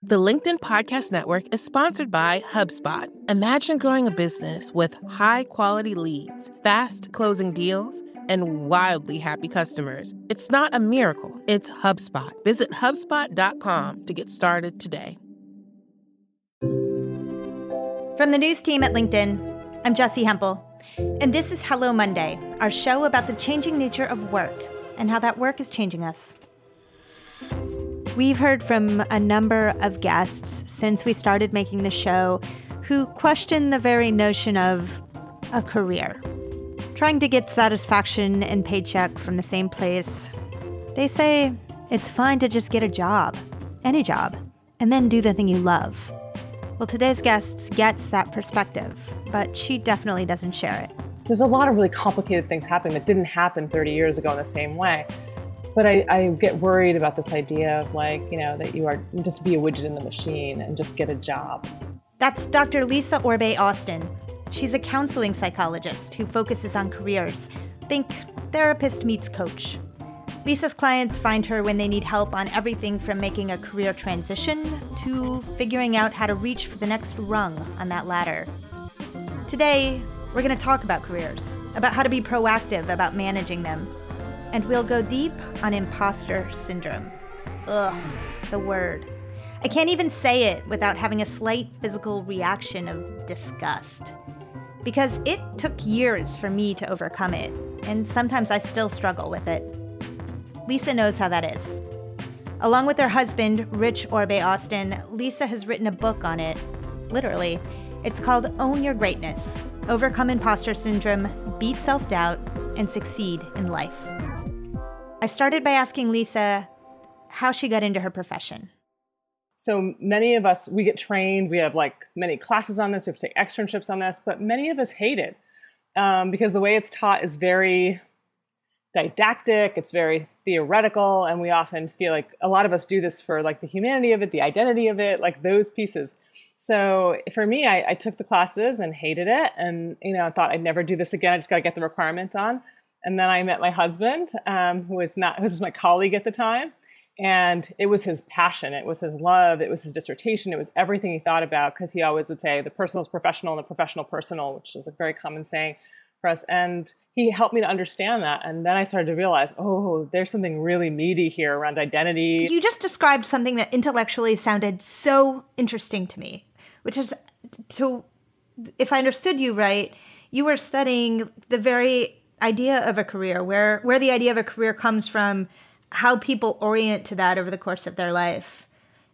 The LinkedIn Podcast Network is sponsored by HubSpot. Imagine growing a business with high-quality leads, fast closing deals, and wildly happy customers. It's not a miracle, it's HubSpot. Visit HubSpot.com to get started today. From the news team at LinkedIn, I'm Jessi Hempel, and this is Hello Monday, our show about the changing nature of work and how that work is changing us. We've heard from a number of guests since we started making the show who question the very notion of a career. Trying to get satisfaction and paycheck from the same place. They say it's fine to just get a job, any job, and then do the thing you love. Well, today's guest gets that perspective, but she definitely doesn't share it. There's a lot of really complicated things happening that didn't happen 30 years ago in the same way. But I get worried about this idea of that you are just be a widget in the machine and just get a job. That's Dr. Lisa Orbe-Austin. She's a counseling psychologist who focuses on careers. Think therapist meets coach. Lisa's clients find her when they need help on everything from making a career transition to figuring out how to reach for the next rung on that ladder. Today, we're going to talk about careers, about how to be proactive about managing them. And we'll go deep on imposter syndrome. Ugh, the word. I can't even say it without having a slight physical reaction of disgust. Because it took years for me to overcome it, and sometimes I still struggle with it. Lisa knows how that is. Along with her husband, Rich Orbe-Austin, Lisa has written a book on it. Literally. It's called Own Your Greatness: Overcome Imposter Syndrome, Beat Self-Doubt, and Succeed in Life. I started by asking Lisa how she got into her profession. So many of us, we get trained, we have many classes on this, we have to take externships on this, but many of us hate it because the way it's taught is very didactic, it's very theoretical, and we often feel like a lot of us do this for the humanity of it, the identity of it, those pieces. So for me, I took the classes and hated it, and I thought I'd never do this again. I just got to get the requirement on. And then I met my husband, who was my colleague at the time. And it was his passion. It was his love. It was his dissertation. It was everything he thought about, because he always would say the personal is professional and the professional personal, which is a very common saying for us. And he helped me to understand that. And then I started to realize, there's something really meaty here around identity. You just described something that intellectually sounded so interesting to me, which is, if I understood you right, you were studying the very idea of a career, where the idea of a career comes from, how people orient to that over the course of their life.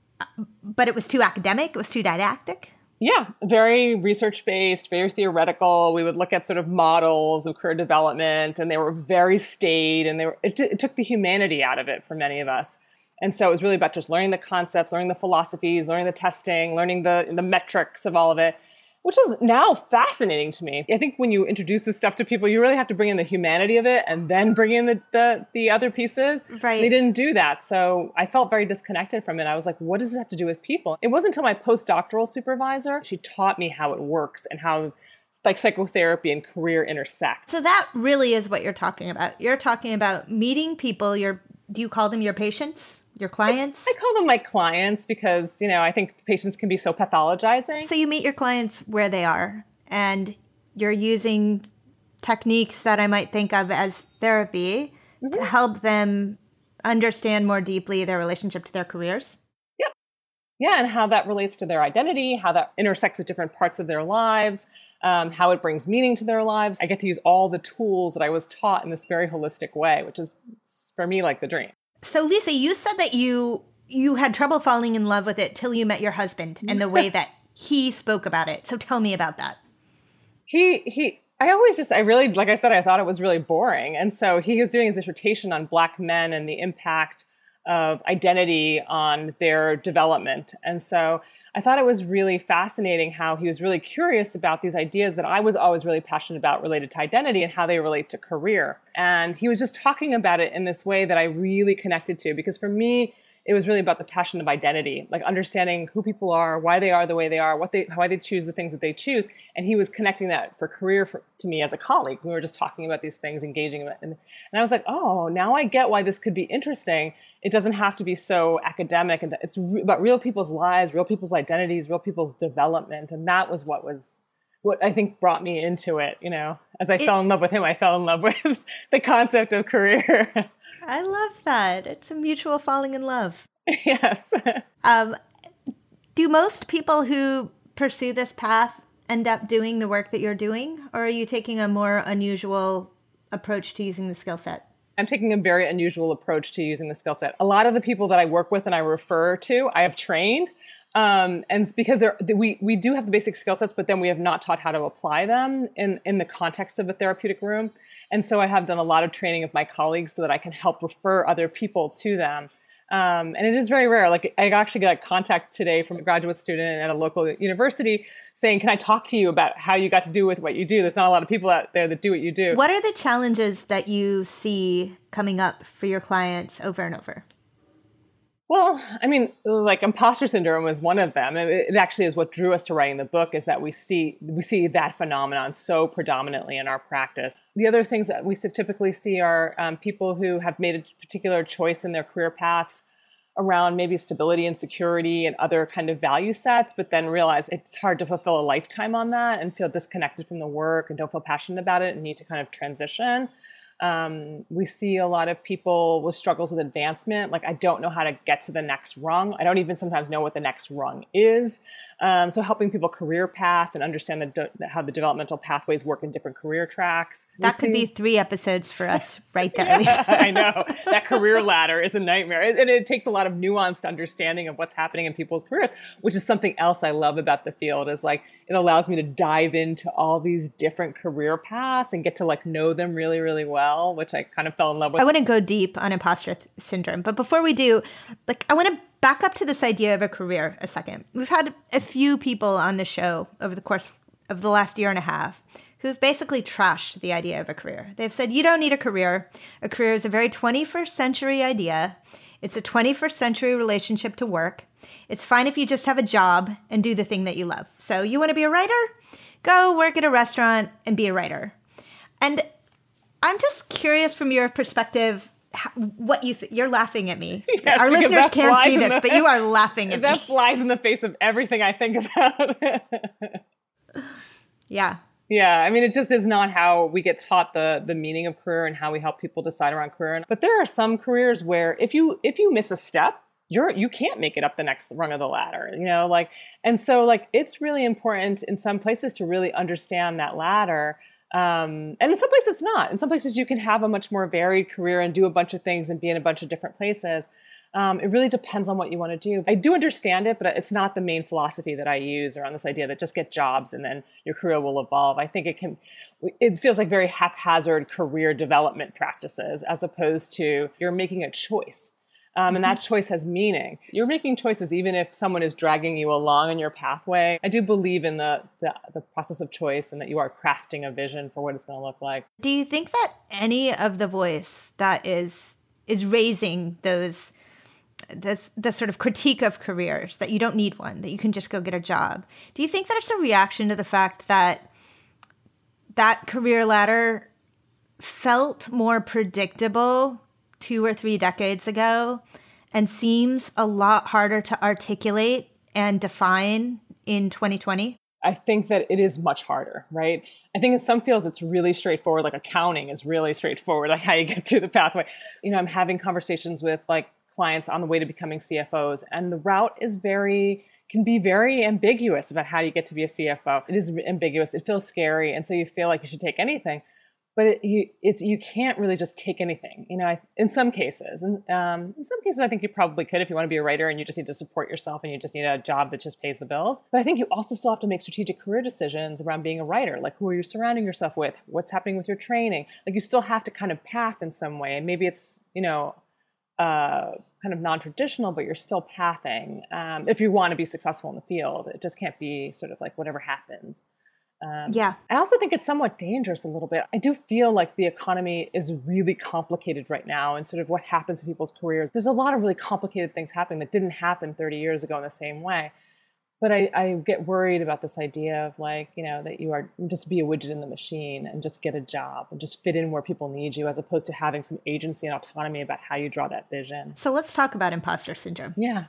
But it was too academic, it was too didactic? Yeah, very research-based, very theoretical. We would look at sort of models of career development, and they were very staid, and it took the humanity out of it for many of us. And so it was really about just learning the concepts, learning the philosophies, learning the testing, learning the metrics of all of it, which is now fascinating to me. I think when you introduce this stuff to people, you really have to bring in the humanity of it and then bring in the other pieces. Right. They didn't do that. So I felt very disconnected from it. I was like, what does this have to do with people? It wasn't until my postdoctoral supervisor, she taught me how it works and how psychotherapy and career intersect. So that really is what you're talking about. You're talking about meeting people. Do you call them your patients? Your clients? I call them my clients because, I think patients can be so pathologizing. So you meet your clients where they are, and you're using techniques that I might think of as therapy to help them understand more deeply their relationship to their careers? Yep. Yeah, and how that relates to their identity, how that intersects with different parts of their lives, how it brings meaning to their lives. I get to use all the tools that I was taught in this very holistic way, which is, for me, like the dream. So Lisa, you said that you had trouble falling in love with it till you met your husband and the way that he spoke about it. So tell me about that. I really, like I said, I thought it was really boring. And so he was doing his dissertation on Black men and the impact of identity on their development. And so I thought it was really fascinating how he was really curious about these ideas that I was always really passionate about related to identity and how they relate to career. And he was just talking about it in this way that I really connected to, because for me, it was really about the passion of identity, like understanding who people are, why they are the way they are, why they choose the things that they choose. And he was connecting that for career to me as a colleague. We were just talking about these things, engaging in it. And I was like, oh, now I get why this could be interesting. It doesn't have to be so academic. And it's about real people's lives, real people's identities, real people's development. And that was what I think brought me into it. As I fell in love with him, I fell in love with the concept of career. I love that. It's a mutual falling in love. Yes. Do most people who pursue this path end up doing the work that you're doing? Or are you taking a more unusual approach to using the skill set? I'm taking a very unusual approach to using the skill set. A lot of the people that I work with and I refer to, I have trained. And it's because we do have the basic skill sets, but then we have not taught how to apply them in the context of a therapeutic room. And so I have done a lot of training of my colleagues so that I can help refer other people to them. And it is very rare. Like I actually got a contact today from a graduate student at a local university saying, can I talk to you about how you got to do with what you do? There's not a lot of people out there that do what you do. What are the challenges that you see coming up for your clients over and over? Well, I mean, like imposter syndrome was one of them. It actually is what drew us to writing the book, is that we see that phenomenon so predominantly in our practice. The other things that we typically see are people who have made a particular choice in their career paths around maybe stability and security and other kind of value sets, but then realize it's hard to fulfill a lifetime on that and feel disconnected from the work and don't feel passionate about it and need to kind of transition. We see a lot of people with struggles with advancement. Like, I don't know how to get to the next rung. I don't even sometimes know what the next rung is. So helping people career path and understand how the developmental pathways work in different career tracks. That could be 3 episodes for us right there. Yeah, I know. That career ladder is a nightmare. And it takes a lot of nuanced understanding of what's happening in people's careers, which is something else I love about the field, is like, it allows me to dive into all these different career paths and get to like know them really, really well, which I kind of fell in love with. I want to go deep on imposter syndrome, but before we do, like, I want to back up to this idea of a career a second. We've had a few people on the show over the course of the last year and a half who've basically trashed the idea of a career. They've said, you don't need a career. A career is a very 21st century idea. It's a 21st century relationship to work. It's fine if you just have a job and do the thing that you love. So you want to be a writer? Go work at a restaurant and be a writer. And I'm just curious from your perspective, what you're laughing at me. Yes, our listeners can't see this, but you are laughing at me. That flies in the face of everything I think about. Yeah. Yeah, I mean, it just is not how we get taught the meaning of career and how we help people decide around career. But there are some careers where if you miss a step, you can't make it up the next rung of the ladder, and so it's really important in some places to really understand that ladder. And in some places it's not. In some places you can have a much more varied career and do a bunch of things and be in a bunch of different places. It really depends on what you want to do. I do understand it, but it's not the main philosophy that I use around this idea that just get jobs and then your career will evolve. I think it feels like very haphazard career development practices, as opposed to you're making a choice. And that choice has meaning. You're making choices even if someone is dragging you along in your pathway. I do believe in the process of choice and that you are crafting a vision for what it's going to look like. Do you think that any of the voice that is raising the sort of critique of careers, that you don't need one, that you can just go get a job, do you think that it's a reaction to the fact that that career ladder felt more predictable 2 or 3 decades ago and seems a lot harder to articulate and define in 2020? I think that it is much harder, right? I think in some fields it's really straightforward, like accounting is really straightforward, like how you get through the pathway. I'm having conversations with clients on the way to becoming CFOs, and the route can be very ambiguous about how you get to be a CFO. It is ambiguous, it feels scary, and so you feel like you should take anything. But you can't really just take anything, in some cases. And in some cases, I think you probably could if you want to be a writer and you just need to support yourself and you just need a job that just pays the bills. But I think you also still have to make strategic career decisions around being a writer. Like, who are you surrounding yourself with? What's happening with your training? Like, you still have to kind of path in some way. And maybe it's, kind of non-traditional, but you're still pathing if you want to be successful in the field. It just can't be sort of like whatever happens. Yeah. I also think it's somewhat dangerous a little bit. I do feel like the economy is really complicated right now, and sort of what happens to people's careers. There's a lot of really complicated things happening that didn't happen 30 years ago in the same way. But I get worried about this idea of like, that you are just be a widget in the machine and just get a job and just fit in where people need you, as opposed to having some agency and autonomy about how you draw that vision. So let's talk about imposter syndrome. Yeah.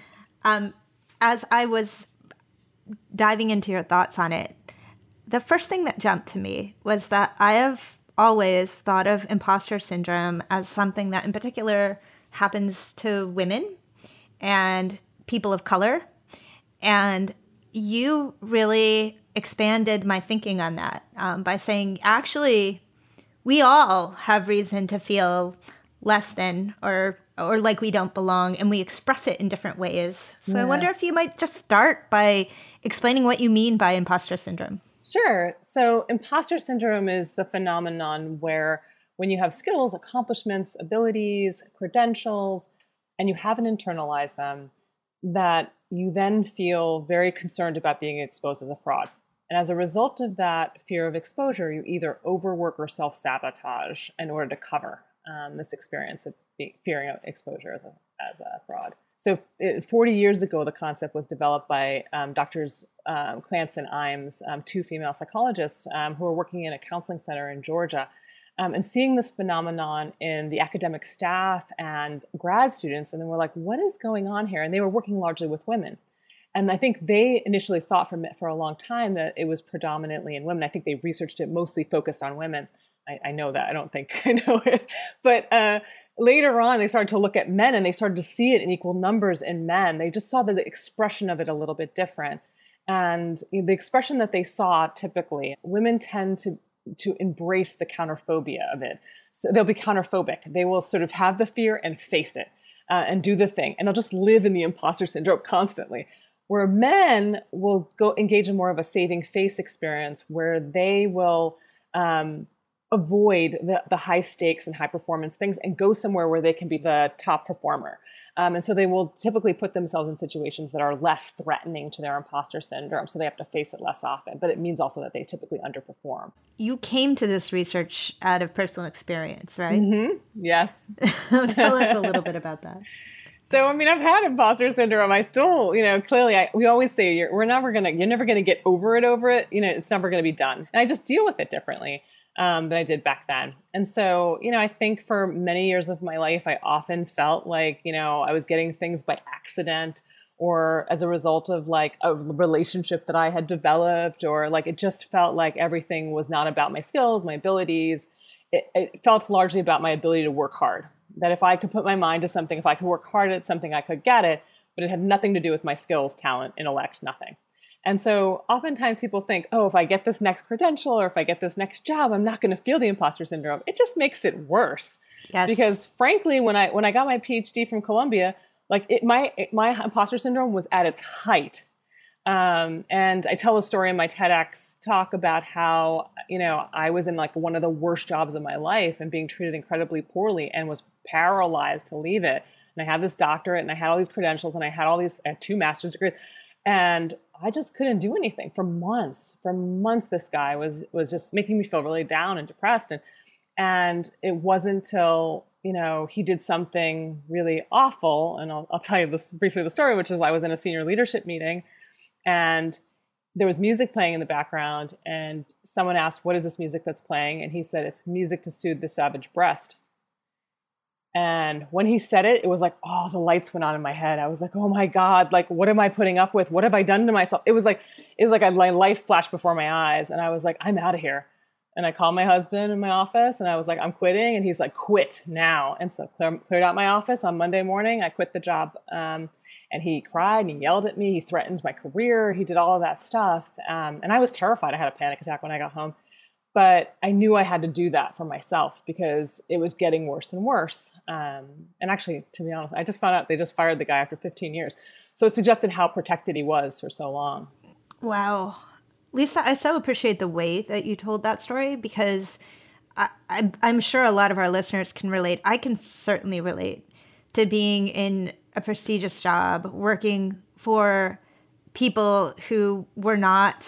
As I was diving into your thoughts on it, the first thing that jumped to me was that I have always thought of imposter syndrome as something that in particular happens to women and people of color. And you really expanded my thinking on that by saying, actually, we all have reason to feel less than or like we don't belong, and we express it in different ways. So I wonder if you might just start by explaining what you mean by imposter syndrome. Sure. So imposter syndrome is the phenomenon where when you have skills, accomplishments, abilities, credentials, and you haven't internalized them, that you then feel very concerned about being exposed as a fraud. And as a result of that fear of exposure, you either overwork or self-sabotage in order to cover this experience of fearing of exposure as a fraud. So 40 years ago, the concept was developed by Doctors Clance and Imes, two female psychologists who were working in a counseling center in Georgia. And seeing this phenomenon in the academic staff and grad students, and then we're like, what is going on here? And they were working largely with women. And I think they initially thought for a long time that it was predominantly in women. I think they researched it mostly focused on women. I know that. I don't think I know it. But later on, they started to look at men, and they started to see it in equal numbers in men. They just saw the expression of it a little bit different. And the expression that they saw, typically, women tend to embrace the counterphobia of it. So they'll be counterphobic. They will sort of have the fear and face it and do the thing. And they'll just live in the imposter syndrome constantly. Where men will go engage in more of a saving face experience where they will avoid the high stakes and high performance things and go somewhere where they can be the top performer. And so they will typically put themselves in situations that are less threatening to their imposter syndrome. So they have to face it less often. But it means also that they typically underperform. You came to this research out of personal experience, right? Mm-hmm. Yes. Tell us a little bit about that. So, I've had imposter syndrome. I still, clearly, we always say you're never going to get over it. It's never going to be done. And I just deal with it differently than I did back then. And so, I think for many years of my life, I often felt like, I was getting things by accident or as a result of like a relationship that I had developed, or like it just felt like everything was not about my skills, my abilities. It felt largely about my ability to work hard. That if I could put my mind to something, if I could work hard at something, I could get it, but it had nothing to do with my skills, talent, intellect, nothing. And so oftentimes people think, oh, if I get this next credential or if I get this next job, I'm not going to feel the imposter syndrome. It just makes it worse. Yes. Because frankly, when I got my PhD from Columbia, like my imposter syndrome was at its height. And I tell a story in my TEDx talk about how, I was in like one of the worst jobs of my life and being treated incredibly poorly and was paralyzed to leave it. And I had this doctorate and I had all these credentials and I had 2 master's degrees, and I just couldn't do anything for months. For months, this guy was just making me feel really down and depressed. And it wasn't until, he did something really awful. And I'll tell you this briefly, the story, which is I was in a senior leadership meeting and there was music playing in the background, and someone asked, what is this music that's playing? And he said, it's music to soothe the savage breast. And when he said it, it was like, oh, the lights went on in my head. I was like, oh my God, like, what am I putting up with? What have I done to myself? It was like my life flashed before my eyes. And I was like, I'm out of here. And I called my husband in my office and I was like, I'm quitting. And he's like, quit now. And so cleared out my office on Monday morning. I quit the job. And he cried and he yelled at me. He threatened my career. He did all of that stuff. And I was terrified. I had a panic attack when I got home. But I knew I had to do that for myself because it was getting worse and worse. And actually, to be honest, I just found out they just fired the guy after 15 years. So it suggested how protected he was for so long. Wow. Lisa, I so appreciate the way that you told that story because I'm sure a lot of our listeners can relate. I can certainly relate to being in a prestigious job, working for people who were not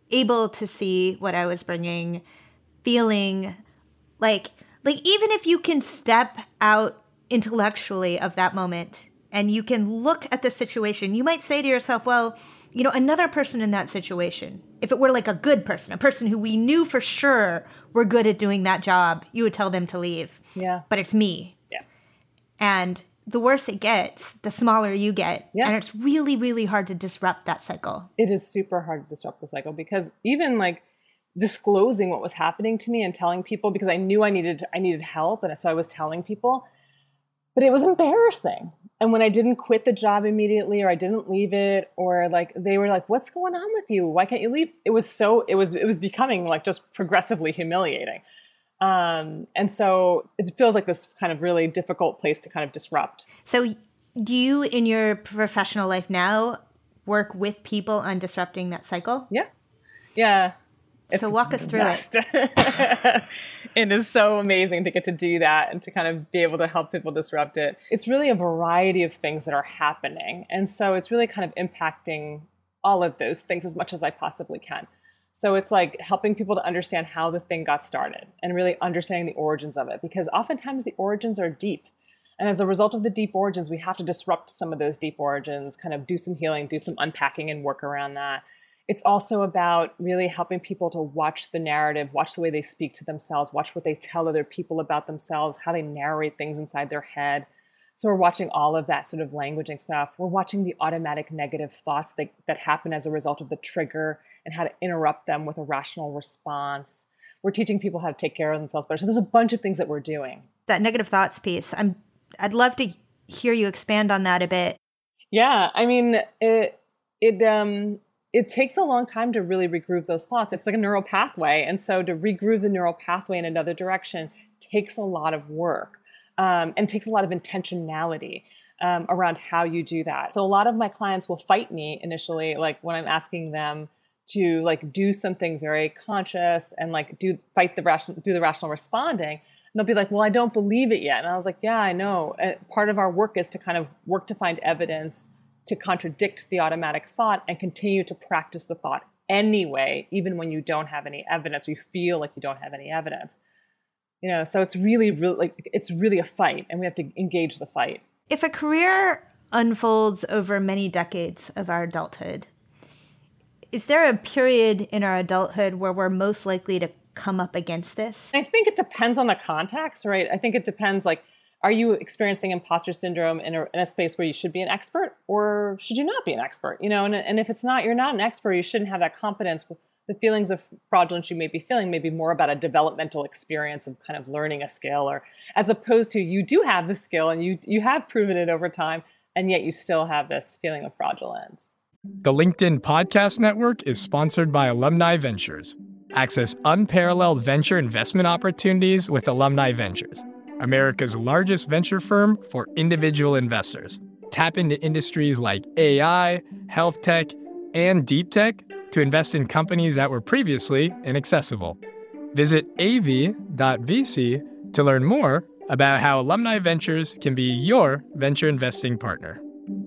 able to see what I was bringing, feeling like even if you can step out intellectually of that moment and you can look at the situation, you might say to yourself, well, another person in that situation, if it were like a good person, a person who we knew for sure were good at doing that job, you would tell them to leave. Yeah. But it's me. Yeah. And the worse it gets, the smaller you get. Yeah. And it's really, really hard to disrupt that cycle. It is super hard to disrupt the cycle because even like disclosing what was happening to me and telling people, because I knew I needed help. And so I was telling people, but it was embarrassing. And when I didn't quit the job immediately, or I didn't leave it, or like they were like, what's going on with you? Why can't you leave? It was becoming like just progressively humiliating. And so it feels like this kind of really difficult place to kind of disrupt. So do you, in your professional life now, work with people on disrupting that cycle? Yeah. Yeah. So walk us through it. It is so amazing to get to do that and to kind of be able to help people disrupt it. It's really a variety of things that are happening. And so it's really kind of impacting all of those things as much as I possibly can. So it's like helping people to understand how the thing got started and really understanding the origins of it, because oftentimes the origins are deep. And as a result of the deep origins, we have to disrupt some of those deep origins, kind of do some healing, do some unpacking and work around that. It's also about really helping people to watch the narrative, watch the way they speak to themselves, watch what they tell other people about themselves, how they narrate things inside their head. So we're watching all of that sort of languaging stuff. We're watching the automatic negative thoughts that happen as a result of the trigger and how to interrupt them with a rational response. We're teaching people how to take care of themselves better. So there's a bunch of things that we're doing. That negative thoughts piece, I'd love to hear you expand on that a bit. Yeah, I mean, it takes a long time to really regroove those thoughts. It's like a neural pathway. And so to regroove the neural pathway in another direction takes a lot of work and takes a lot of intentionality around how you do that. So a lot of my clients will fight me initially, like when I'm asking them to like do something very conscious and like do the rational responding. And they'll be like, well, I don't believe it yet. And I was like, yeah, I know. Part of our work is to kind of work to find evidence to contradict the automatic thought and continue to practice the thought anyway, even when you don't have any evidence, or you feel like you don't have any evidence. So it's really it's really a fight, and we have to engage the fight. If a career unfolds over many decades of our adulthood, is there a period in our adulthood where we're most likely to come up against this? I think it depends on the context, right? I think it depends, like, are you experiencing imposter syndrome in a space where you should be an expert, or should you not be an expert? And if it's not, you're not an expert, you shouldn't have that competence. The feelings of fraudulence you may be feeling may be more about a developmental experience of kind of learning a skill, or as opposed to you do have the skill and you have proven it over time, and yet you still have this feeling of fraudulence. The LinkedIn Podcast Network is sponsored by Alumni Ventures. Access unparalleled venture investment opportunities with Alumni Ventures, America's largest venture firm for individual investors. Tap into industries like AI, health tech, and deep tech to invest in companies that were previously inaccessible. Visit av.vc to learn more about how Alumni Ventures can be your venture investing partner.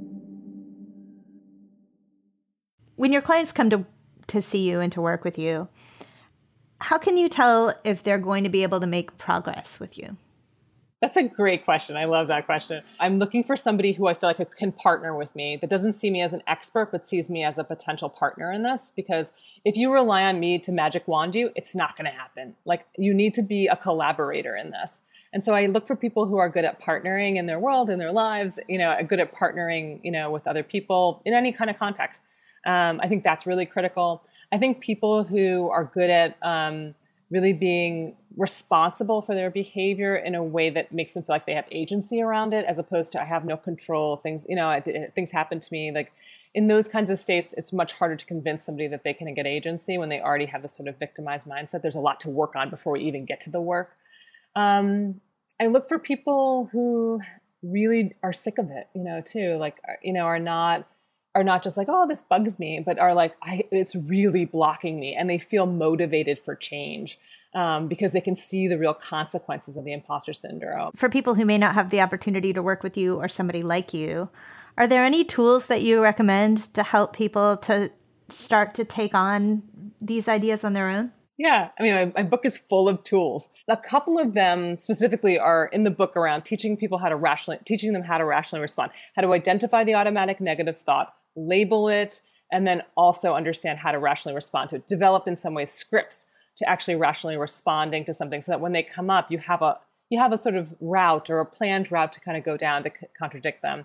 When your clients come to see you and to work with you, how can you tell if they're going to be able to make progress with you? That's a great question. I love that question. I'm looking for somebody who I feel like can partner with me, that doesn't see me as an expert, but sees me as a potential partner in this. Because if you rely on me to magic wand you, it's not going to happen. Like, you need to be a collaborator in this. And so I look for people who are good at partnering in their world, in their lives, good at partnering, with other people in any kind of context. I think that's really critical. I think people who are good at really being responsible for their behavior in a way that makes them feel like they have agency around it, as opposed to I have no control. Things happen to me. Like, in those kinds of states, it's much harder to convince somebody that they can get agency when they already have this sort of victimized mindset. There's a lot to work on before we even get to the work. I look for people who really are sick of it, too. Like, are not just like, oh, this bugs me, but are like, it's really blocking me. And they feel motivated for change because they can see the real consequences of the imposter syndrome. For people who may not have the opportunity to work with you or somebody like you, are there any tools that you recommend to help people to start to take on these ideas on their own? Yeah, I mean, my book is full of tools. A couple of them specifically are in the book around teaching them how to rationally respond, how to identify the automatic negative thought, label it, and then also understand how to rationally respond to it. Develop in some ways scripts to actually rationally responding to something, so that when they come up, you have a sort of route or a planned route to kind of go down to contradict them.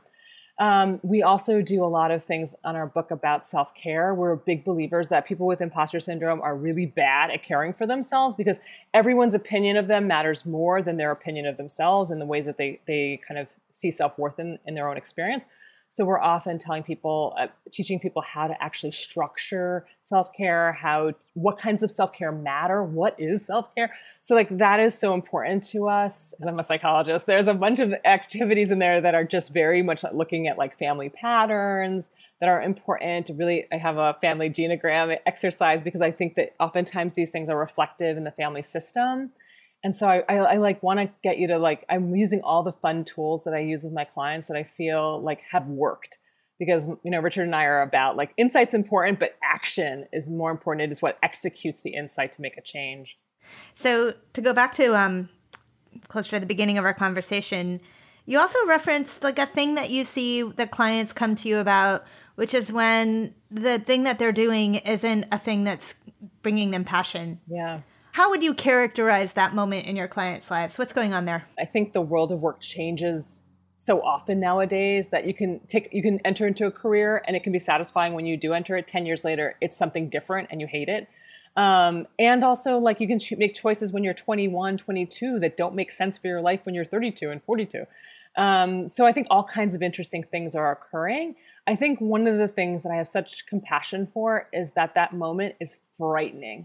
We also do a lot of things on our book about self-care. We're big believers that people with imposter syndrome are really bad at caring for themselves, because everyone's opinion of them matters more than their opinion of themselves in the ways that they kind of see self-worth in their own experience. So we're often teaching people how to actually structure self-care, what kinds of self-care matter, what is self-care. So like that is so important to us. As I'm a psychologist, there's a bunch of activities in there that are just very much looking at like family patterns that are important. I have a family genogram exercise, because I think that oftentimes these things are reflective in the family system. And so I like want to get you to I'm using all the fun tools that I use with my clients that I feel like have worked, because, Richard and I are about like insight's important, but action is more important. It is what executes the insight to make a change. So to go back to closer to the beginning of our conversation, you also referenced like a thing that you see the clients come to you about, which is when the thing that they're doing isn't a thing that's bringing them passion. Yeah. How would you characterize that moment in your clients' lives? What's going on there? I think the world of work changes so often nowadays that you can enter into a career and it can be satisfying when you do enter it. 10 years later, it's something different and you hate it. And also like you can make choices when you're 21, 22 that don't make sense for your life when you're 32 and 42. So I think all kinds of interesting things are occurring. I think one of the things that I have such compassion for is that moment is frightening.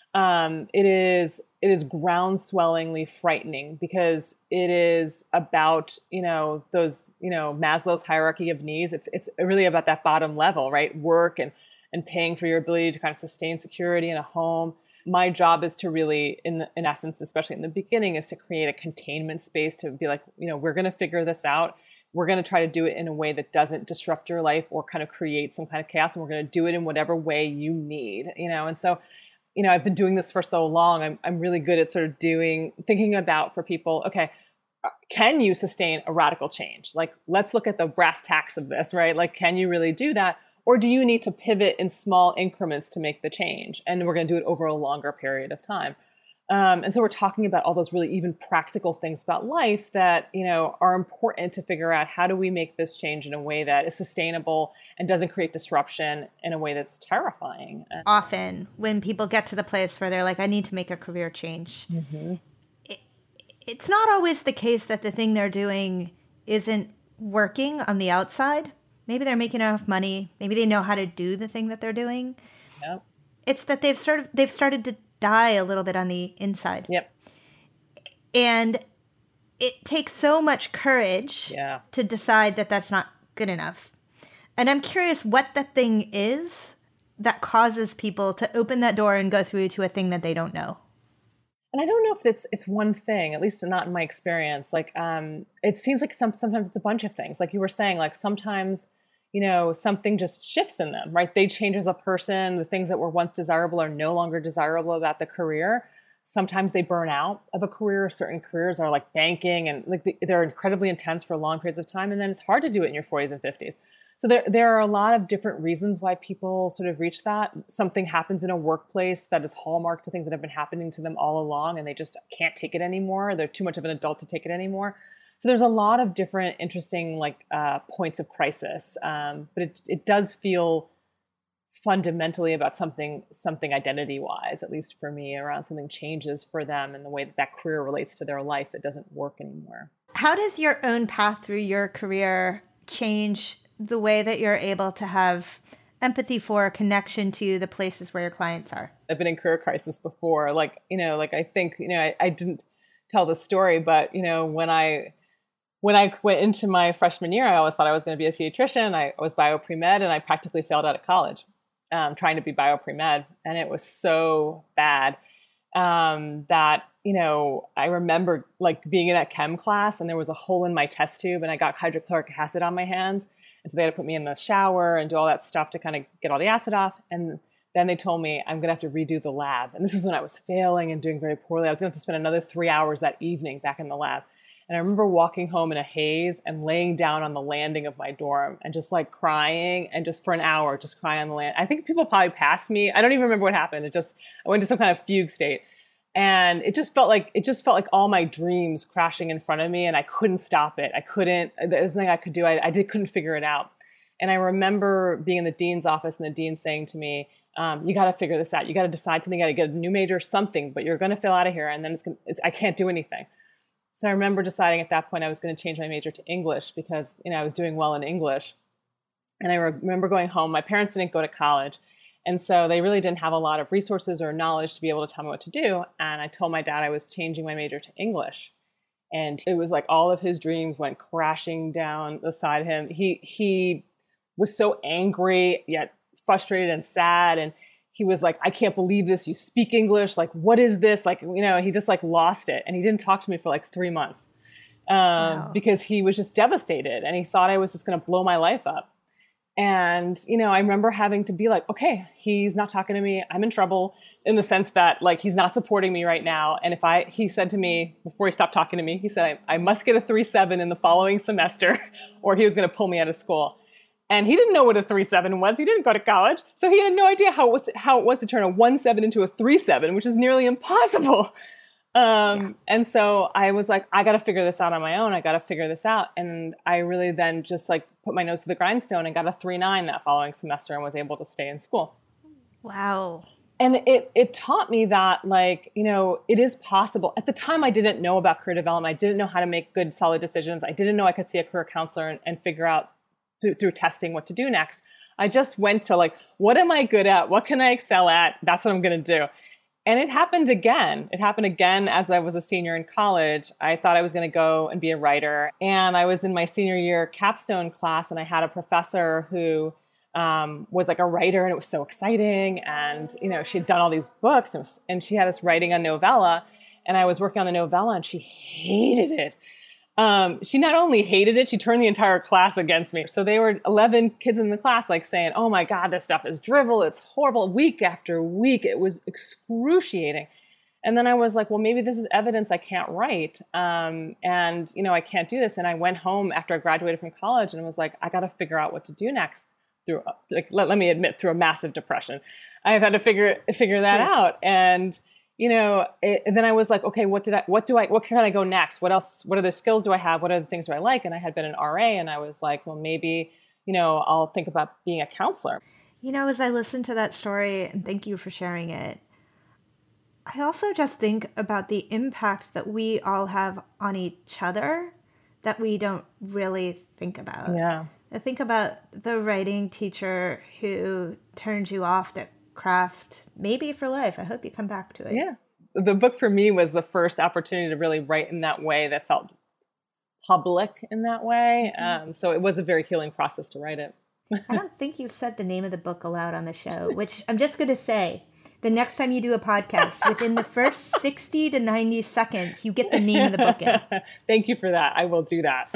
It is ground-swellingly frightening, because it is about, those, Maslow's hierarchy of needs. It's really about that bottom level, right? Work and paying for your ability to kind of sustain security in a home. My job is to really, in essence, especially in the beginning, is to create a containment space to be like, we're going to figure this out. We're going to try to do it in a way that doesn't disrupt your life or kind of create some kind of chaos. And we're going to do it in whatever way you need, and so, I've been doing this for so long. I'm really good at sort of thinking about for people, okay, can you sustain a radical change? Like, let's look at the brass tacks of this, right? Like, can you really do that? Or do you need to pivot in small increments to make the change? And we're going to do it over a longer period of time. And so we're talking about all those really even practical things about life that, are important to figure out, how do we make this change in a way that is sustainable and doesn't create disruption in a way that's terrifying. Often when people get to the place where they're like, I need to make a career change, it's not always the case that the thing they're doing isn't working on the outside. Maybe they're making enough money. Maybe they know how to do the thing that they're doing. Yep. It's that they've started to die a little bit on the inside. Yep. And it takes so much courage to decide that that's not good enough. And I'm curious what the thing is that causes people to open that door and go through to a thing that they don't know. And I don't know if it's one thing, at least not in my experience. Like, it seems like sometimes it's a bunch of things. Like you were saying, like sometimes, something just shifts in them, right? They change as a person. The things that were once desirable are no longer desirable about the career. Sometimes they burn out of a career. Certain careers are like banking and they're incredibly intense for long periods of time. And then it's hard to do it in your 40s and 50s. So there are a lot of different reasons why people sort of reach that. Something happens in a workplace that is hallmark to things that have been happening to them all along, and they just can't take it anymore. They're too much of an adult to take it anymore. So there's a lot of different interesting points of crisis, but it does feel fundamentally about something identity-wise, at least for me, around something changes for them and the way that career relates to their life that doesn't work anymore. How does your own path through your career change the way that you're able to have empathy for, connection to the places where your clients are? I've been in career crisis before. I think, I didn't tell the story, but, when I went into my freshman year, I always thought I was going to be a pediatrician. I was bio pre-med and I practically failed out of college trying to be bio pre-med. And it was so bad that, I remember being in that chem class and there was a hole in my test tube and I got hydrochloric acid on my hands. And so they had to put me in the shower and do all that stuff to kind of get all the acid off. And then they told me I'm going to have to redo the lab. And this is when I was failing and doing very poorly. I was going to have to spend another 3 hours that evening back in the lab. And I remember walking home in a haze and laying down on the landing of my dorm and just like crying, and just for an hour, just crying on the land. I think people probably passed me. I don't even remember what happened. I went to some kind of fugue state. And it just felt like all my dreams crashing in front of me, and I couldn't stop it. There was nothing I could do. I couldn't figure it out. And I remember being in the dean's office and the dean saying to me, you got to figure this out. You got to decide something. You got to get a new major, something, but you're going to fail out of here. And then I can't do anything. So I remember deciding at that point I was going to change my major to English because, I was doing well in English. And I remember going home. My parents didn't go to college. And so they really didn't have a lot of resources or knowledge to be able to tell me what to do. And I told my dad I was changing my major to English. And it was like all of his dreams went crashing down beside him. He was so angry, yet frustrated and sad. And he was like, I can't believe this. You speak English. Like, what is this? Like, he just like lost it. And he didn't talk to me for like 3 months because he was just devastated. And he thought I was just going to blow my life up. And, I remember having to be like, okay, he's not talking to me. I'm in trouble in the sense that like, he's not supporting me right now. And he said to me before he stopped talking to me, he said, I must get a 3.7 in the following semester or he was going to pull me out of school. And he didn't know what a 3.7 was. He didn't go to college. So he had no idea how it was to turn a 1.7 into a 3.7, which is nearly impossible. And so I was like, I got to figure this out on my own. I got to figure this out. And I really then just like put my nose to the grindstone and got a 3.9 that following semester and was able to stay in school. Wow. And it taught me that like, it is possible. At the time, I didn't know about career development. I didn't know how to make good, solid decisions. I didn't know I could see a career counselor and figure out through testing what to do next. I just went to like, what am I good at? What can I excel at? That's what I'm going to do. And it happened again. It happened again as I was a senior in college. I thought I was going to go and be a writer. And I was in my senior year capstone class, and I had a professor who was like a writer, and it was so exciting. And, she had done all these books, and she had us writing a novella. And I was working on the novella, and she hated it. She not only hated it, she turned the entire class against me. So they were 11 kids in the class like saying, oh my God, this stuff is drivel. It's horrible. Week after week, it was excruciating. And then I was like, well, maybe this is evidence I can't write. And, I can't do this. And I went home after I graduated from college and was like, I got to figure out what to do next through, let me admit, through a massive depression. I've had to figure that out. And then I was like, okay, what can I go next? What else? What other skills do I have? What other things do I like? And I had been an RA, and I was like, well, maybe, I'll think about being a counselor. As I listen to that story, and thank you for sharing it, I also just think about the impact that we all have on each other that we don't really think about. Yeah. I think about the writing teacher who turned you off to craft, maybe for life. I hope you come back to it. Yeah. The book for me was the first opportunity to really write in that way that felt public in that way. So it was a very healing process to write it. I don't think you've said the name of the book aloud on the show, which I'm just going to say, the next time you do a podcast, within the first 60 to 90 seconds, you get the name of the book in. Thank you for that. I will do that.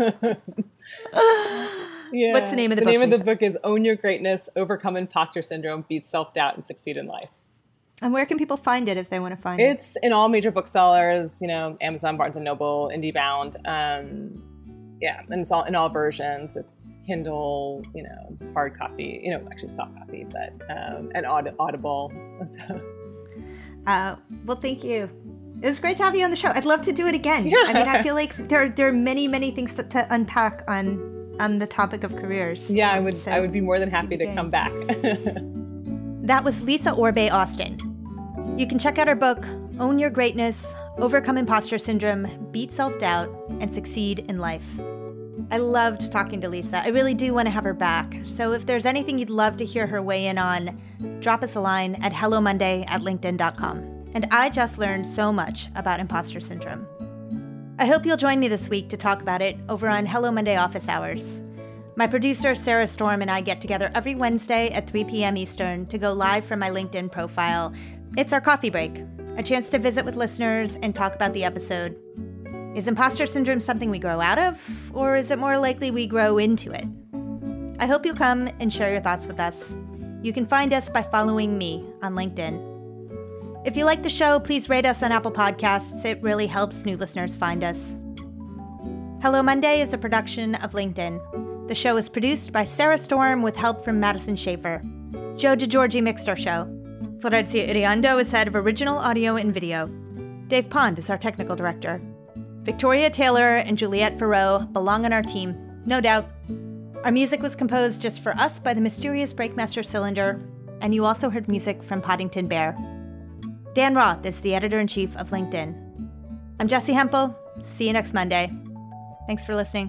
Yeah. What's the name of the book? The name of the book is Own Your Greatness, Overcome Imposter Syndrome, Beat Self-Doubt, and Succeed in Life. And where can people find it if they want to find it? It's in all major booksellers, Amazon, Barnes & Noble, IndieBound. And it's all in all versions. It's Kindle, hard copy, actually soft copy, but and Audible. So. Well, thank you. It was great to have you on the show. I'd love to do it again. Yeah. I mean, I feel like there are many, many things to unpack on the topic of careers. Yeah, I would be more than happy to come back. That was Lisa Orbe Austin. You can check out her book, Own Your Greatness, Overcome Imposter Syndrome, Beat Self-Doubt, and Succeed in Life. I loved talking to Lisa. I really do want to have her back. So if there's anything you'd love to hear her weigh in on, drop us a line at hellomonday@linkedin.com. And I just learned so much about imposter syndrome. I hope you'll join me this week to talk about it over on Hello Monday Office Hours. My producer, Sarah Storm, and I get together every Wednesday at 3 p.m. Eastern to go live from my LinkedIn profile. It's our coffee break, a chance to visit with listeners and talk about the episode. Is imposter syndrome something we grow out of, or is it more likely we grow into it? I hope you'll come and share your thoughts with us. You can find us by following me on LinkedIn. If you like the show, please rate us on Apple Podcasts. It really helps new listeners find us. Hello Monday is a production of LinkedIn. The show is produced by Sarah Storm with help from Madison Schaefer. Joe DeGiorgi mixed our show. Florencia Iriando is head of original audio and video. Dave Pond is our technical director. Victoria Taylor and Juliette Farreau belong on our team, no doubt. Our music was composed just for us by the mysterious Breakmaster Cylinder, and you also heard music from Poddington Bear. Dan Roth is the editor-in-chief of LinkedIn. I'm Jessi Hempel. See you next Monday. Thanks for listening.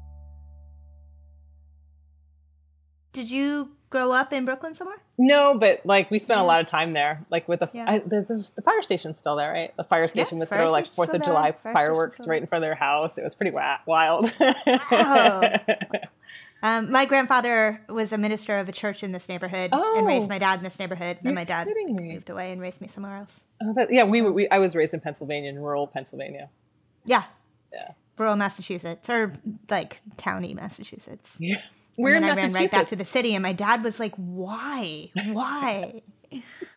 Did you grow up in Brooklyn somewhere? No, but like we spent a lot of time there. Like with Yeah. the fire station's still there, right? The fire station with their like 4th of July fireworks right in front of their house. It was pretty wild. Wow. My grandfather was a minister of a church in this neighborhood and raised my dad in this neighborhood. And then my dad moved away and raised me somewhere else. Oh, I was raised in Pennsylvania, in rural Pennsylvania. Yeah. Yeah. Rural Massachusetts, or like towny Massachusetts. Yeah. And We're then in I ran Massachusetts. right back to the city, and my dad was like, why? Why?